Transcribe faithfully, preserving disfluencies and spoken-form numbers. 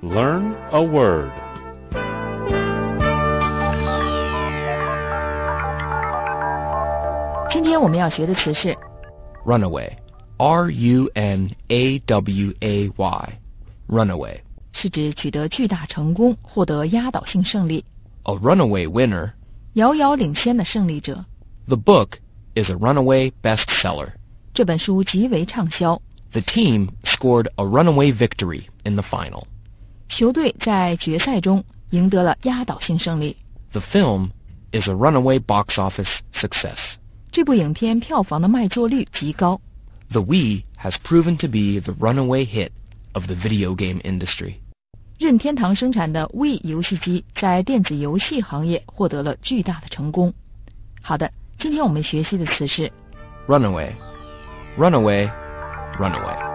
Learn a word. Today 今天我们要学的词是 runaway, R U N A W A Y, runaway. 是指取得巨大成功，获得压倒性胜利。 A runaway winner. 遥遥领先的胜利者。 The book is a runaway bestseller. 这本书极为畅销。 The team scored a runaway victory in the final. 球队在决赛中赢得了压倒性胜利。 The film is a runaway box office success. 这部影片票房的卖座率极高。 The Wii has proven to be the runaway hit of the video game industry. 任天堂生产的 Wii 游戏机在电子游戏行业获得了巨大的成功。好的，今天我们学习的词是 runaway, runaway, runaway.